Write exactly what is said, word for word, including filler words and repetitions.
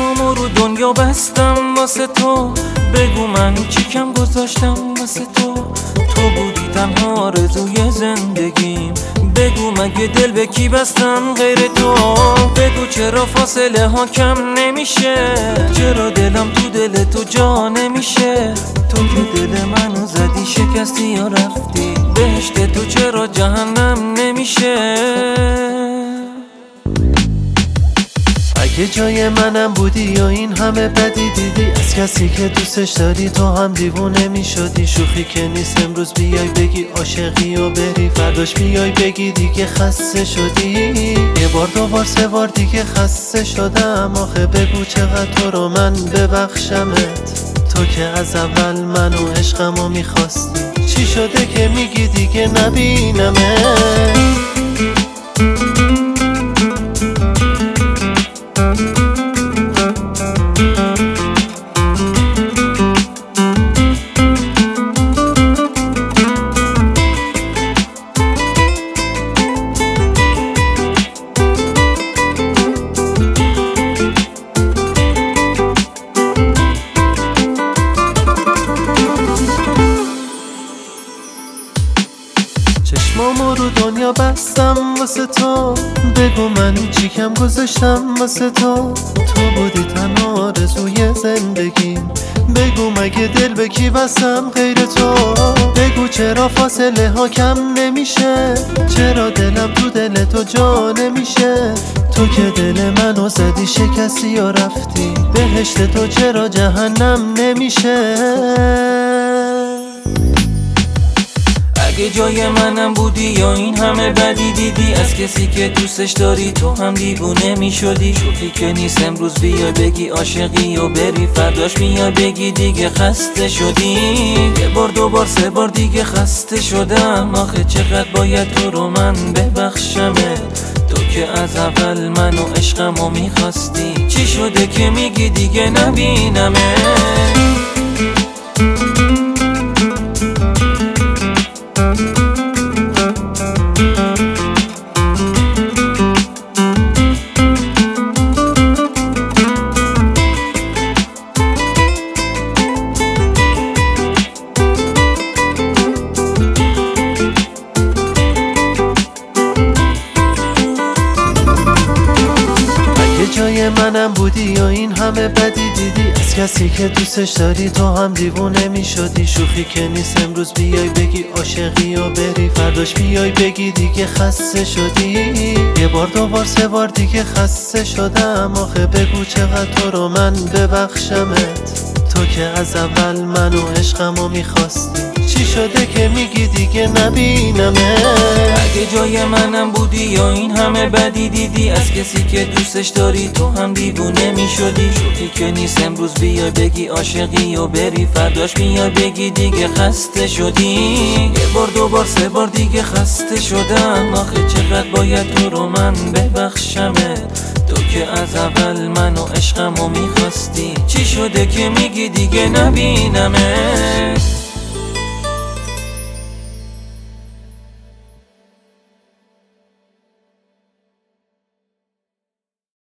چشمامو رو دنیا بستم واسه تو، بگو من چی کم گذاشتم واسه تو. تو بودی تنها آرزوی زندگیم، بگو مگه دل به کی بستم غیر تو. بگو چرا فاصله ها کم نمیشه، چرا دلم تو دل تو جا نمیشه. تو که دل منو زدی شکستی یا رفتی، بهشت تو چرا جهنم نمیشه. اگه جای منم بودی یا این همه بدی دیدی، از کسی که دوستش داری تو هم دیوونه می شدی. شوخی که نیست امروز بیای بگی عاشقی و بری، فرداش بیای بگی دیگه خسته شدی. یه بار دو بار سه بار دیگه خسته شدم، آخه بگو چقدر تو رو من ببخشمت. تو که از اول منو عشقمو میخواستی، چی شده که میگی دیگه نبینمت. چشمامو رو دنیا بستم واسه تو، بگو من چی کم گذاشتم واسه تو. تو بودی تنها آرزوی زندگیم، بگو مگه دل به کی بستم غیر تو. بگو چرا فاصله ها کم نمیشه، چرا دلم تو دل تو جا نمیشه. تو که دل منو زدی شکستی یا رفتی، بهشت تو چرا جهنم نمیشه. اگه جای منم بودی یا این همه بدی دیدی، از کسی که دوستش داری تو هم دیوونه می شدی. شوخی که نیست امروز بیای بگی عاشقی و بری، فرداش میای بگی دیگه خسته شدی. یه بار دو بار سه بار دیگه خسته شدم، آخه چقدر باید تو رو من ببخشمت. تو که از اول منو عشقمو میخواستی، چی شده که میگی دیگه نبینمت. جای منم بودی یا این همه بدی دیدی، از کسی که دوستش داری تو هم دیوونه می شدی. شوخی که نیست امروز بیای بگی عاشقی و بری، فرداش بیای بگی دیگه خسته شدی. یه بار دو بار سه بار دیگه خسته شدم، آخه بگو چقدر تو رو من ببخشمت. تو که از اول منو عشقمو میخواستی، چی شده که میگی دیگه نبینمت. اگه جای منم بودی یا این همه بدی دیدی، از کسی که دوستش داری تو هم دیوونه می شدی. شوخی که نیست امروز بیای بگی عاشقی و بری، فرداش میای بگی دیگه خسته شدی. یه بار دو بار سه بار دیگه خسته شدم، آخه چقدر باید تو رو من ببخشمت. تو که از اول منو عشقمو میخواستی، چی شده که میگی دیگه نبینمت.